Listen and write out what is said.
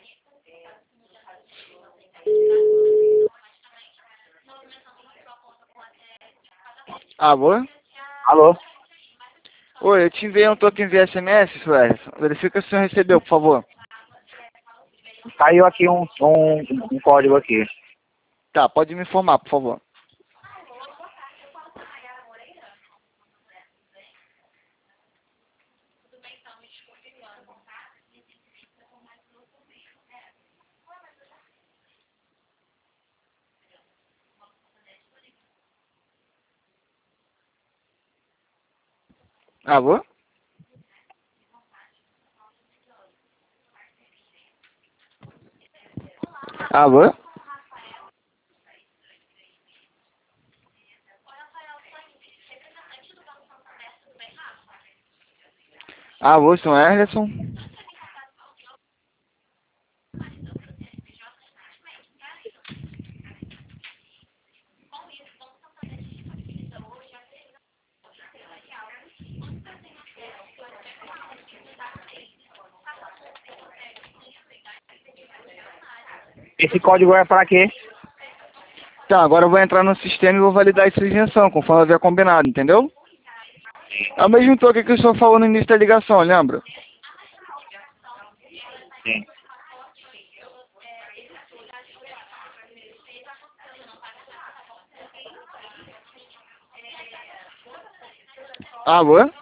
Alô? Alô? Oi, eu te enviei um token via SMS, Suércio. Verifica se o senhor recebeu, por favor. Caiu aqui um código aqui. Tá, pode me informar, por favor. Alô? Alô? Alô, senhor Erneson? Esse código é para quê? Tá, agora eu vou entrar no sistema e vou validar essa isenção, conforme havia combinado, entendeu? É o mesmo token que o senhor falou no início da ligação, lembra? Sim. Alô?